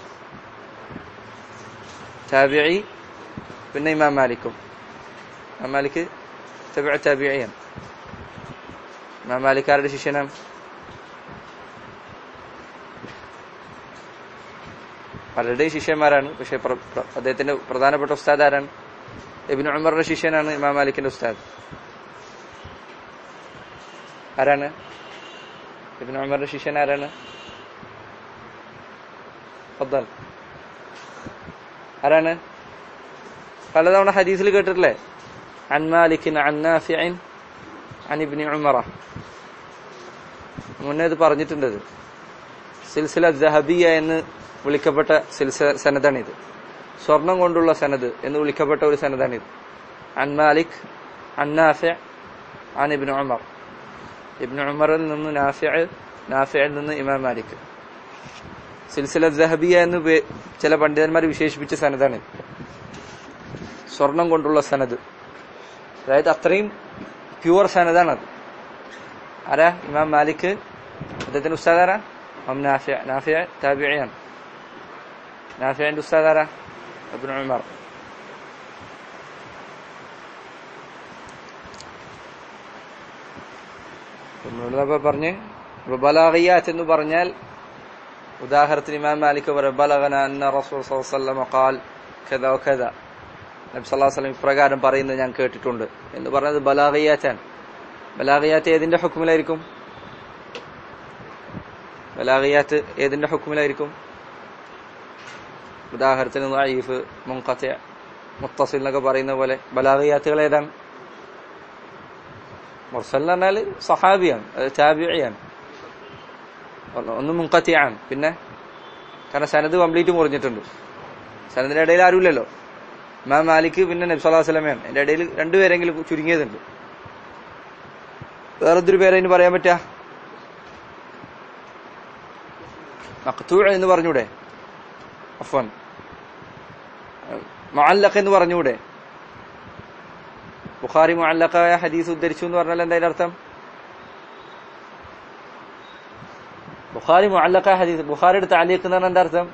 താബിഈ, പിന്നെ ഇമാം മാലിക്കും. ഇമാം മാലിക് തബിഉ താബിഈൻ. ഇമാം മാലിക് ആരുടെ ശിഷ്യനാണ്? പലരുടെയും ശിഷ്യന്മാരാണ്. പക്ഷെ അദ്ദേഹത്തിന്റെ പ്രധാനപ്പെട്ട ഉസ്താദ് ആരാണ്? ഇബ്നു ഉമറിന്റെ ശിഷ്യനാണ് ഇമാം മാലിക്കിന്റെ ഉസ്താദ്. ആരാണ് ഇബ്നു ഉമറിന്റെ ശിഷ്യൻ? ആരാണ്? ഫദ്ദൽ. ആരാണ്? പലതവണ ഹദീസിൽ കേട്ടിട്ടില്ലേ? അൻ മാലിക്കിൻ അൻ നാഫിഇൻ അൻ ഇബ്നു ഉമറ. മുന്നേ ഇത് പറഞ്ഞിട്ടുണ്ട്. സിൽസില ദഹബിയ എന്ന് വിളിക്കപ്പെട്ട സിൽസില സനദാണിത്. സ്വർണം കൊണ്ടുള്ള സനദ് എന്ന് വിളിക്കപ്പെട്ട ഒരു സനദാണിത്. അൻ മാലിക് അൻ നാഫിഅ അൻ ഇബ്നു ഉമർ, ഇബ്നു ഉമറിൽ നിന്ന് നാഫിഅ, നാഫിഅയിൽ നിന്ന് ഇമാം മാലിക്. സിൽസില ദഹബിയ എന്ന് ചില പണ്ഡിതന്മാർ വിശേഷിപ്പിച്ച സനദാണ്. സ്വർണം കൊണ്ടുള്ള സനദ്, അതായത് അത്രയും പ്യുവർ സനദാണത്. ആരാ? ഇമാം മാലിക്. അദ്ദേഹത്തിന്റെ ഉസ്താദ് ആരാ? ഇമാം നാഫിഅ. നാഫിഅ താബിഇയാണ്. നാഫിഅന്റെ ഉസ്താദ് ആരാ? ഇബ്നു ഉമർ. നമ്മളപ്പോ പറഞ്ഞ് ബലാഗിയാത്ത് എന്ന് പറഞ്ഞാൽ ഉദാഹരണത്തിന് ഇമാം മാലിക് പറയും ബലഗന അന്ന റസൂൽ സല്ലല്ലാഹു അലൈഹി വസല്ലം ഖാൽ കദാ വകദാ, നബി സല്ലല്ലാഹു അലൈഹി വസല്ലം ഇപ്രകാരം പറയുന്നത് ഞാൻ കേട്ടിട്ടുണ്ട് എന്ന് പറഞ്ഞത് ബലാഗിയാത്താണ്. ബലാഗിയാത്ത് ഏതിന്റെ ഹുക്മിലായിരിക്കും? ബലാഗിയാത്ത് ഏതിന്റെ ഹുക്മിലായിരിക്കും? ഉദാഹരണത്തിന് ദഈഫ്, മുൻഖതി, മുത്തസിൽ എന്നൊക്കെ പറയുന്ന പോലെ ബലാഗിയാത്തുകൾ ഏതാണ്? മുർസൽ എന്ന് പറഞ്ഞാൽ സഹാബിയാണ്, അത് താബിഇയാണ്. ഒന്ന് മുൻഖതിയാണ്. പിന്നെ കാരണം സനദ് കംപ്ലീറ്റ് മുറിഞ്ഞിട്ടുണ്ട്. സനദിന്റെ ഇടയിൽ ആരുമില്ലല്ലോ. ഇമാം മാലിക് പിന്നെ നബി സല്ലല്ലാഹു അലൈഹി വസല്ലമയാണ്. എന്റെ ഇടയിൽ രണ്ടുപേരെങ്കിലും ചുരുങ്ങിയതുണ്ട്. വേറൊരു പേരെ ഇനി പറയാൻ പറ്റാ? മഖ്തൂ എന്ന് പറഞ്ഞൂടെ? അഫ്വാൻ മുഅല്ലഖ് എന്ന് പറഞ്ഞൂടെ? ബുഖാരി മുഅല്ലഖായ ഹദീസ് ഉദ്ധരിച്ചു എന്ന് പറഞ്ഞാൽ എന്താ അതിന്റെ അർത്ഥം? ബുഖാരി മുഅല്ലഖായ ഹദീസ്, ബുഖാരിയുടെ തഅലീഖ് എന്ന് പറഞ്ഞാൽ എന്താ അർത്ഥം?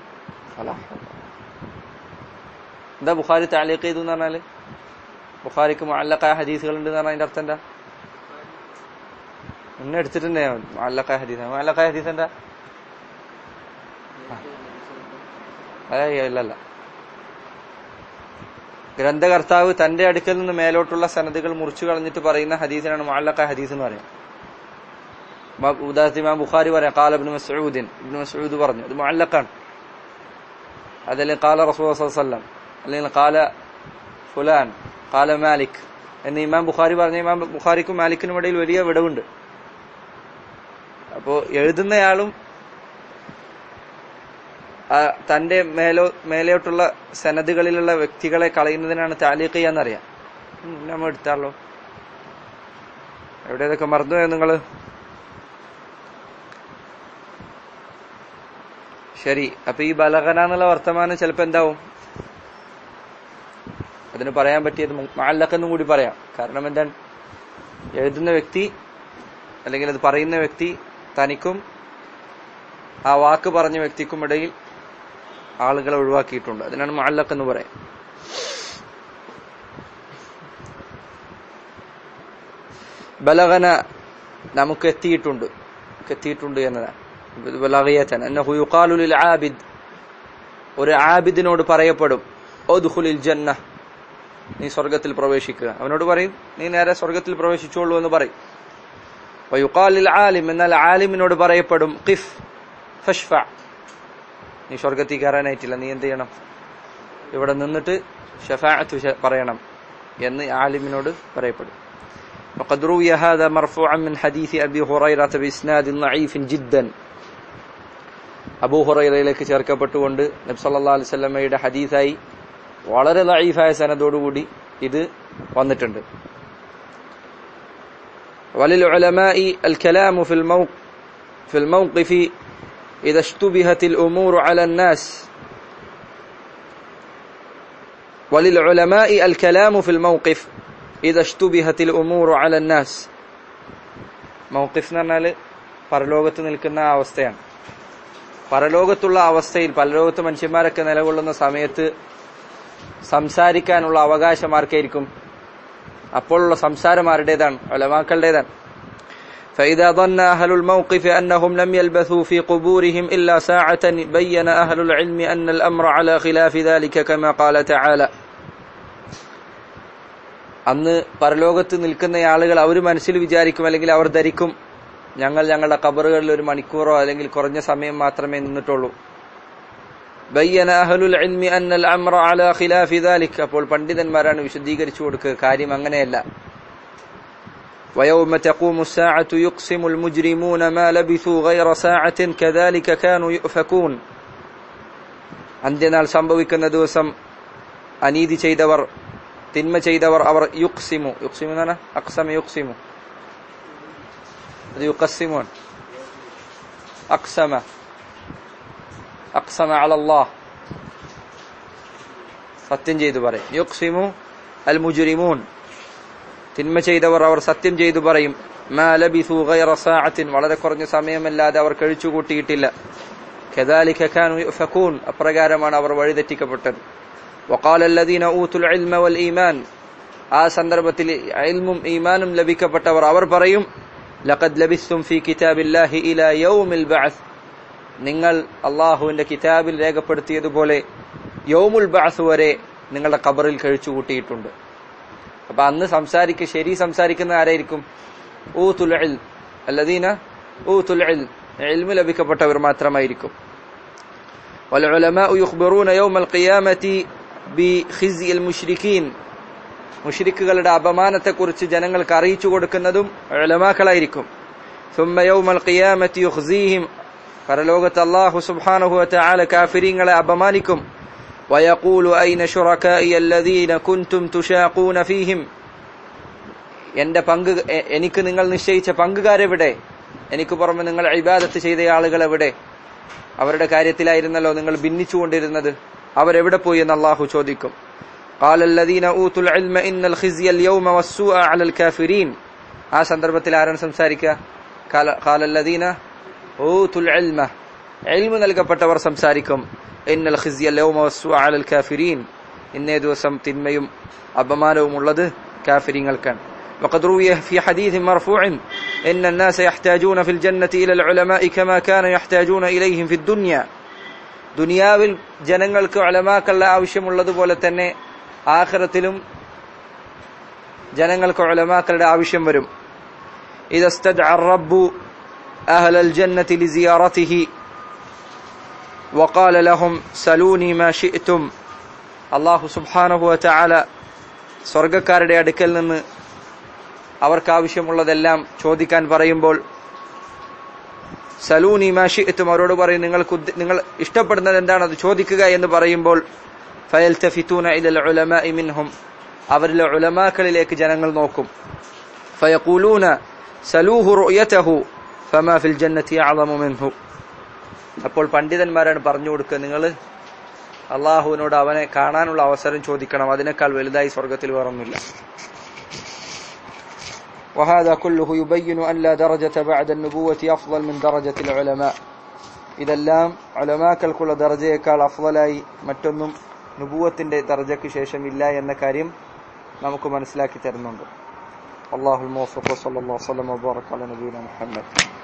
എന്താ ബുഖാരി തഅലീഖ് ചെയ്തു എന്ന് പറഞ്ഞാല്? ബുഖാരിക്ക് മുഅല്ലഖായ ഹദീസുകൾ ഉണ്ട് എന്ന് പറഞ്ഞാൽ അതിന്റെ അർത്ഥം എന്താ? മുന്നേ എടുത്തിട്ടുണ്ടേ മുഅല്ലഖായ ഹദീസ്. മുഅല്ലഖായ ഹദീസ് എന്താ? അല്ലല്ല, ഗ്രന്ഥകർത്താവ് തന്റെ അടുക്കൽ നിന്ന് മേലോട്ടുള്ള സനദുകൾ മുറിച്ചു കളഞ്ഞിട്ട് പറയുന്ന ഹദീസിനാണ് മുഅല്ലഖായ ഹദീസ് എന്ന് പറയാം. ഉദാഹരണത്തിന് ഇമാം ബുഖാരി പറയാം ഖാല ഇബ്നു മസ്ഊദിൻ, ഇബ്നു മസ്ഊദ് പറഞ്ഞു, അത് മുഅല്ലഖാണ്. അതല്ലെങ്കിൽ ഖാല റസൂലുള്ളാഹി സ്വല്ലല്ലാഹു അലൈഹി വസല്ലം, അല്ലെങ്കിൽ ഖാല ഫുലാൻ, ഖാല മാലിക് എന്ന് ഇമാം ബുഖാരി പറഞ്ഞ ഇമാം ബുഖാരിക്കും മാലിക്കിനും ഇടയിൽ വലിയ വിടവുണ്ട്. അപ്പോ എഴുതുന്നയാളും തന്റെ മേലോ മേലോട്ടുള്ള സനദുകളിലുള്ള വ്യക്തികളെ കളയുന്നതിനാണ് തഅലീഖ് ചെയ്യാന്നറിയാം. നമ്മൾ എടുത്താലോ എവിടെ ഇതൊക്കെ മറന്നുപോയോ നിങ്ങള്? ശരി, അപ്പൊ ഈ ബലഗന എന്നുള്ള വർത്തമാനം ചിലപ്പോ എന്താവും? അതിന് പറയാൻ പറ്റിയത് മുഅല്ലഖ് എന്നും കൂടി പറയാം. കാരണം എന്താണ്? എഴുതുന്ന വ്യക്തി അല്ലെങ്കിൽ അത് പറയുന്ന വ്യക്തി തനിക്കും ആ വാക്ക് പറഞ്ഞ വ്യക്തിക്കും ഇടയിൽ ആളുകളെ ഒഴിവാക്കിയിട്ടുണ്ട്. അതിനാണ് മുഅല്ലഖ് എന്ന് പറയാം. ബലഗന നമുക്ക് എത്തിയിട്ടുണ്ട്, എത്തിയിട്ടുണ്ട് എന്നതാണ് ബലാഗിയത്തൻ. അന്നഹു യുഖാലു ലിൽ ആബിദ്, ഒരു ആബിദിനോട് പറയപ്പെടും ഉദ്ഖുലിൽ ജന്ന, നീ സ്വർഗ്ഗത്തിൽ പ്രവേശിക്കുക. അവനോട് പറയും നീ നേരെ സ്വർഗ്ഗത്തിൽ പ്രവേശിച്ചോളൂ എന്ന് പറയും. വയുഖാൽ ലിൽ ആലിം, എന്നാൽ ആലിമിനോട് പറയപ്പെടും ഖിഫ് ഫശ്ഫ, നീ സ്വർഗ്ഗത്തിൽ കയറാനായിട്ടില്ല, നീ എന്ത് ചെയ്യണം? ഇവിടെ നിന്നിട്ട് ശഫാഅത്ത് പറയണം എന്ന് ആലിമിനോട് പറയപ്പെടും. وقد روي هذا مرفوعا من حديث أبي هريرة بإسناد ضعيف جدا. അബൂ ഹുറൈറയിലേക്ക് ചേർക്കപ്പെട്ടുകൊണ്ട് നബി സല്ലല്ലാഹു അലൈഹി വസല്ലമയുടെ ഹദീസായി വളരെ ദഈഫായ സനദോടുകൂടി ഇത് വന്നിട്ടുണ്ട്. വലിൽ ഉലമാഇ അൽ കലാമു ഫിൽ മൗ ഫിൽ മൗഖിഫി ഇദാ ഇശ്തുബിഹത്തിൽ ഉമൂറു അലാ الناس വലിൽ ഉലമാഇ അൽ കലാമു ഫിൽ മൗഖിഫ് ഇദാ ഇശ്തുബിഹത്തിൽ ഉമൂറു അലാ الناس. മൗഖിഫ് എന്ന് പറഞ്ഞാൽ പരലോകത്ത് നിൽക്കുന്ന അവസ്ഥയാണ്. പരലോകത്തുള്ള അവസ്ഥയിൽ പരലോകത്ത് മനുഷ്യന്മാരൊക്കെ നിലകൊള്ളുന്ന സമയത്ത് സംസാരിക്കാനുള്ള അവകാശം ആർക്കായിരിക്കും? അപ്പോഴുള്ള സംസാരം ആരുടേതാണ്? ഉലമാക്കളുടേതാണ്. فإذا ظن أهل الموقف أنهم لم يلبثوا في قبورهم إلا ساعة بين أهل العلم أن الأمر على خلاف ذلك كما قال تعالى. അന്ന് പരലോകത്ത് നിൽക്കുന്ന ആളുകൾ അവർ മനസ്സിൽ വിചാരിക്കും, അല്ലെങ്കിൽ അവർ ധരിക്കും, ഞങ്ങൾ ഞങ്ങളുടെ ഖബറുകളിൽ ഒരു മണിക്കൂറോ അല്ലെങ്കിൽ കുറഞ്ഞ സമയം മാത്രമേ നിന്നിട്ടുള്ളൂ. ബയ്യന അഹ്ലുൽ ഇൽമി അന്നൽ അംറ അലാ ഖിലാഫി ദാലിക, അപ്പോൾ പണ്ഡിതന്മാരാണ് വിശദീകരിച്ചു കൊടുക്കുക കാര്യം അങ്ങനെയല്ല. വയൗമ തഖൂമു സ്സാഅതു യുഖ്സിമുൽ മുജ്രിമൂന മാ ലബിസു ഗൈറ സാഅത്തിൻ കദാലിക കാനൂ യുഫകൂൻ. അന്ത്യനാൾ സംഭവിക്കുന്ന ദിവസം അനീതി ചെയ്തവർ, തിന്മ ചെയ്തവർ അവർ യുഖ്സിമു, യുഖ്സിമു എന്നാണ് അഖ്സമ യുഖ്സിമു, അത് യുഖസ്സിമുൻ, അഖ്സമ അഖ്സമ അലല്ലാഹ് സത്യം ചെയ്തു പറയും. യുഖ്സിമു അൽ മുജ്രിമൂൻ, തിന്മ ചെയ്തവർ അവർ സത്യം ചെയ്തു പറയും. മാ ലബിസു ഗൈറ സാഅത്തിൻ, വളരെ കുറഞ്ഞ സമയമല്ലാതെ അവർ കഴിച്ചുകൂട്ടിയിട്ടില്ല. കദാലിക കാനൂ യുഫകൂൻ, അപ്രകാരമാണ് അവർ വഴിതെറ്റിക്കപ്പെട്ടത്. വഖാല അല്ലദീന ഊതുൽ ഇൽമ വൽ ഈമാൻ, ആ സന്ദർഭത്തിൽ ഇൽമും ഈമാനും ലഭിക്കപ്പെട്ടവർ അവർ പറയും, ലഖദ് ലബിസ്തും ഫീ കിതാബില്ലാഹി ഇലാ യൗമിൽ ബഅസ്, നിങ്ങൾ അല്ലാഹുവിന്റെ കിതാബിൽ രേഖപ്പെടുത്തിയതുപോലെ യൗമുൽ ബഅസ് വരെ നിങ്ങളുടെ ഖബറിൽ കഴിച്ചുകൂട്ടിയിട്ടുണ്ട്. അപ്പൊ അന്ന് സംസാരിക്ക ശരി സംസാരിക്കുന്ന ആരായിരിക്കും? ഊതുൽ ഇൽം, അല്ലദീന ഊതുൽ ഇൽം, ഇൽമു ലഭിക്കപ്പെട്ടവർ മാത്രമായിരിക്കും. വൽ ഉലമാഉ യുഖ്ബിറൂന യൗമൽ ഖിയാമത്തി ബിഖിസിൽ മുശ്രിക്കീൻ, മുശ്രിക്കുകളുടെ അപമാനത്തെക്കുറിച്ച് ജനങ്ങൾക്ക് അറിയിച്ചു കൊടുക്കുന്നതും ഉലമാക്കളായിരിക്കും. സുമ്മ യൗമൽ ഖിയാമത്തി യുഖ്സീഹിം, പരലോകത്ത് അല്ലാഹു സുബ്ഹാനഹു വ തആല കാഫിരീങ്ങളെ അപമാനിക്കും. വയഖൂലു ഐന ശുറകാഇ അല്ലദീന കുൻതും തുശാഖൂന ഫീഹിം, എന്റെ പങ്ക് എനിക്ക് നിങ്ങൾ നിശ്ചയിച്ച പങ്കുകാരെവിടെ? എനിക്ക് പുറമെ നിങ്ങൾ ഇബാദത്ത് ചെയ്ത ആളുകൾ എവിടെ? അവരുടെ കാര്യത്തിലായിരുന്നല്ലോ നിങ്ങൾ ഭിന്നിച്ചുകൊണ്ടിരുന്നത്, അവരെവിടെ പോയി എന്ന് അല്ലാഹു ചോദിക്കും. ഖാല അല്ലദീന ഊതുൽ ഇൽമ ഇന്നൽ ഖിസ്യ അൽ യൗമ വസ്സൂഅ അലൽ കാഫിരീൻ, ആ സന്ദർഭത്തിൽ ആരാണ് സംസാരിക്കുക? ഖാല അല്ലദീന ഊതുൽ ഇൽമ, ഇൽമു നൽകപ്പെട്ടവർ സംസാരിക്കും. ഇന്നൽ ഖിസ്യ അൽ യൗമ വസ്സൂഅ അലൽ കാഫിരീൻ, ഇന്നേ ദിവസം തിന്മയും അപമാനവും ഉള്ളത് കാഫിരീങ്ങൾക്കാണ്. وقد روي في حديث مرفوع إن الناس يحتاجون في الجنة إلى العلماء كما كان يحتاجون إليهم في الدنيا, ദുനിയാവിൽ ജനങ്ങൾക്ക് ഉലമാക്കളുടെ ആവശ്യമുള്ളതുപോലെ തന്നെ ആഖിറത്തിലും ജനങ്ങൾക്ക് ഉലമാക്കളുടെ ആവശ്യം വരും. إذا استدعى الرب أهل الجنة لزيارته وقال لهم سلوني ما شئتم, അല്ലാഹു സുബ്ഹാനഹു വ തആല സ്വർഗ്ഗക്കാരുടെ അടുക്കൽ നിന്ന് അവർക്ക് ആവശ്യമുള്ളതെല്ലാം ചോദിക്കാൻ പറയുമ്പോൾ സലൂനി മാ ശിഅ്തും, അവരോട് പറയും നിങ്ങൾക്ക് നിങ്ങൾ ഇഷ്ടപ്പെടുന്നത് എന്താണ് അത് ചോദിക്കുക എന്ന് പറയുമ്പോൾ ഫയൽതഫിതൂന ഇലൽ ഉലമാഇ മിൻഹും, അവരിലെ ഉലമാക്കളിലേക്ക് ജനങ്ങൾ നോക്കും. ഫയഖൂലൂന സലൂഹു റുയതഹു ഫമാ ഫിൽ ജന്നതി അഅളമു മിൻഹു, അപ്പോൾ പണ്ഡിതന്മാരാണ് പറഞ്ഞു കൊടുക്കുക, നിങ്ങൾ അല്ലാഹുവിനോട് അവനെ കാണാനുള്ള അവസരം ചോദിക്കണം, അതിനേക്കാൾ വലുതായി സ്വർഗ്ഗത്തിൽ വേറൊന്നുമില്ല. وهذا كله يبين أن لا درجة بعد النبوة أفضل من درجة العلماء, ഇതെല്ലാം ഉലമാക്കൾക്കുള്ള ദർജയേക്കാൾ അഫ്ളലായി മറ്റൊന്നും നുബുവത്തിന്റെ ദർജയ്ക്ക് ശേഷം ഇല്ല എന്ന കാര്യം നമുക്ക് മനസ്സിലാക്കി തരുന്നുണ്ട്. അല്ലാഹുൽ മുവഫ്ഫിഖ്, സ്വല്ലല്ലാഹു അലൈഹി വസല്ലം വബറക അലാ നബിയിന മുഹമ്മദ്.